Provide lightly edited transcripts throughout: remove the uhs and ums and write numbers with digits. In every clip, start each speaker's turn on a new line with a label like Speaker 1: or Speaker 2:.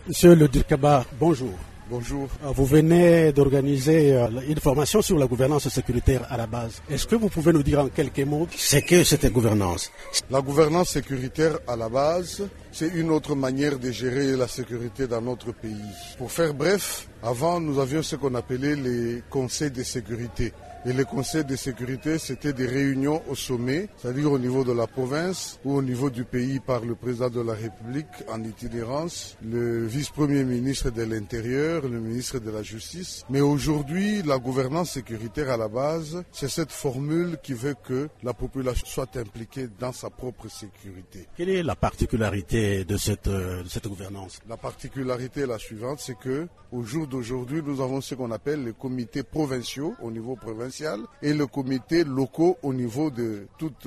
Speaker 1: Monsieur le Dirkaba, bonjour.
Speaker 2: Bonjour.
Speaker 1: Vous venez d'organiser une formation sur la gouvernance sécuritaire à la base. Est-ce que vous pouvez nous dire en quelques mots ce que cette gouvernance?
Speaker 2: La gouvernance sécuritaire à la base, c'est une autre manière de gérer la sécurité dans notre pays. Pour faire bref, avant nous avions ce qu'on appelait les conseils de sécurité. Et les conseils de sécurité, c'était des réunions au sommet, c'est-à-dire au niveau de la province ou au niveau du pays par le président de la République en itinérance, le vice-premier ministre de l'Intérieur, le ministre de la Justice. Mais aujourd'hui, la gouvernance sécuritaire à la base, c'est cette formule qui veut que la population soit impliquée dans sa propre sécurité.
Speaker 1: Quelle est la particularité de cette gouvernance?
Speaker 2: La particularité est la suivante, c'est que au jour d'aujourd'hui, nous avons ce qu'on appelle les comités provinciaux au niveau provincial et le comité locaux au niveau de toutes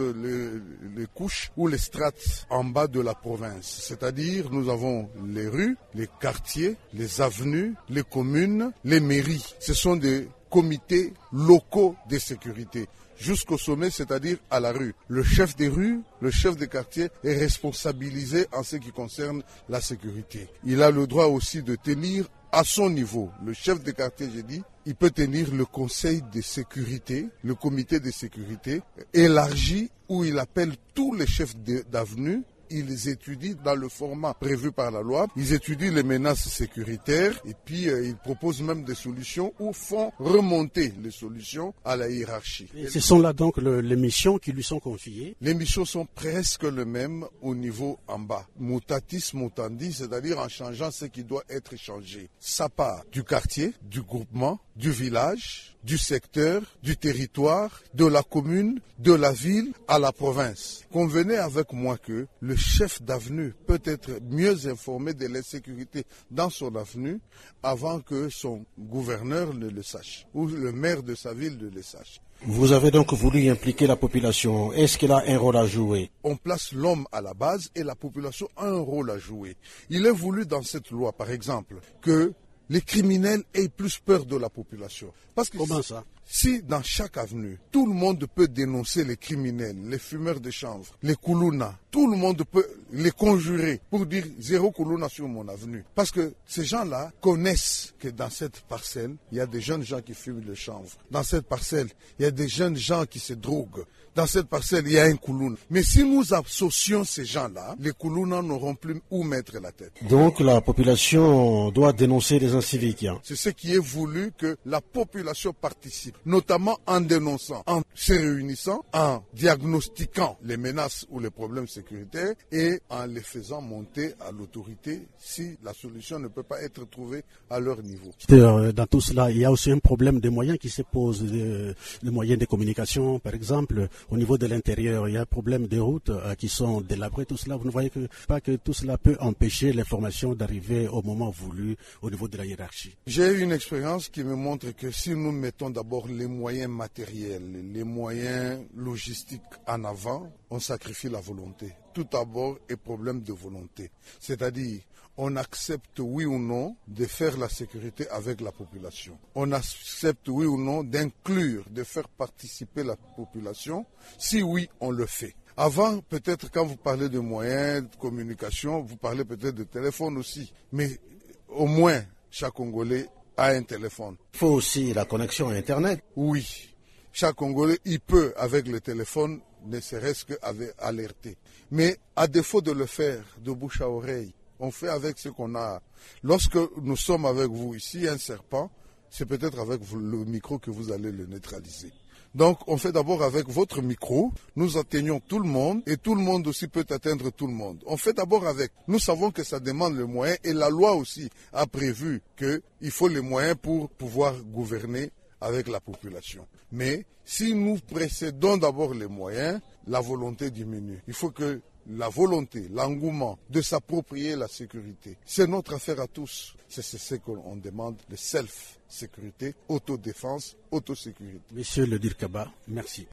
Speaker 2: les couches ou les strates en bas de la province. C'est-à-dire, nous avons les rues, les quartiers, les avenues, les communes, les mairies. Ce sont des comités locaux de sécurité. Jusqu'au sommet, c'est-à-dire à la rue. Le chef des rues, le chef des quartiers est responsabilisé en ce qui concerne la sécurité. Il a le droit aussi de tenir à son niveau. Le chef de quartier, j'ai dit, il peut tenir le conseil de sécurité, le comité de sécurité élargi où il appelle tous les chefs d'avenue. Ils étudient dans le format prévu par la loi, ils étudient les menaces sécuritaires et puis ils proposent même des solutions ou font remonter les solutions à la hiérarchie.
Speaker 1: Et ce sont là donc les missions qui lui sont confiées.
Speaker 2: Les missions sont presque les mêmes au niveau en bas. Mutatis mutandis, c'est-à-dire en changeant ce qui doit être changé. Ça part du quartier, du groupement, du village, du secteur, du territoire, de la commune, de la ville à la province. Convenez avec moi que le chef d'avenue peut être mieux informé de l'insécurité dans son avenue avant que son gouverneur ne le sache ou le maire de sa ville ne le sache.
Speaker 1: Vous avez donc voulu impliquer la population. Est-ce qu'elle a un rôle à jouer?
Speaker 2: On place l'homme à la base et la population a un rôle à jouer. Il est voulu dans cette loi, par exemple, que les criminels aient plus peur de la population. Parce que
Speaker 1: comment ça?
Speaker 2: Si dans chaque avenue, tout le monde peut dénoncer les criminels, les fumeurs de chanvre, les koulounas, tout le monde peut les conjurer pour dire zéro koulouna sur mon avenue. Parce que ces gens-là connaissent que dans cette parcelle, il y a des jeunes gens qui fument le chanvre. Dans cette parcelle, il y a des jeunes gens qui se droguent. Dans cette parcelle, il y a un koulouna. Mais si nous associons ces gens-là, les koulounas n'auront plus où mettre la tête.
Speaker 1: Donc la population doit dénoncer les inciviques.
Speaker 2: C'est ce qui est voulu, que la population participe, notamment en dénonçant, en se réunissant, en diagnostiquant les menaces ou les problèmes sécuritaires et en les faisant monter à l'autorité si la solution ne peut pas être trouvée à leur niveau.
Speaker 1: Dans tout cela, il y a aussi un problème de moyens qui se pose, les moyens de communication, par exemple. Au niveau de l'intérieur, il y a un problème de routes qui sont délabrées, tout cela. Vous ne voyez pas que tout cela peut empêcher l'information d'arriver au moment voulu au niveau de la hiérarchie?
Speaker 2: J'ai eu une expérience qui me montre que si nous mettons d'abord les moyens matériels, les moyens logistiques en avant, on sacrifie la volonté. Tout d'abord est problème de volonté. C'est-à-dire, on accepte oui ou non de faire la sécurité avec la population. On accepte oui ou non d'inclure, de faire participer la population. Si oui, on le fait. Avant, peut-être quand vous parlez de moyens de communication, vous parlez peut-être de téléphone aussi. Mais au moins, chaque Congolais a un téléphone.
Speaker 1: Il faut aussi la connexion à Internet.
Speaker 2: Oui. Chaque Congolais, il peut, avec le téléphone, ne serait-ce qu'alerter. Mais à défaut de le faire de bouche à oreille, on fait avec ce qu'on a. Lorsque nous sommes avec vous ici, un serpent, c'est peut-être avec le micro que vous allez le neutraliser. Donc, on fait d'abord avec votre micro, nous atteignons tout le monde et tout le monde aussi peut atteindre tout le monde. On fait d'abord avec. Nous savons que ça demande les moyens et la loi aussi a prévu qu'il faut les moyens pour pouvoir gouverner avec la population. Mais si nous précédons d'abord les moyens, la volonté diminue. Il faut que la volonté, l'engouement de s'approprier la sécurité, c'est notre affaire à tous. C'est ce qu'on demande, le self-sécurité, autodéfense, autosécurité.
Speaker 1: Monsieur le Dirkaba, merci.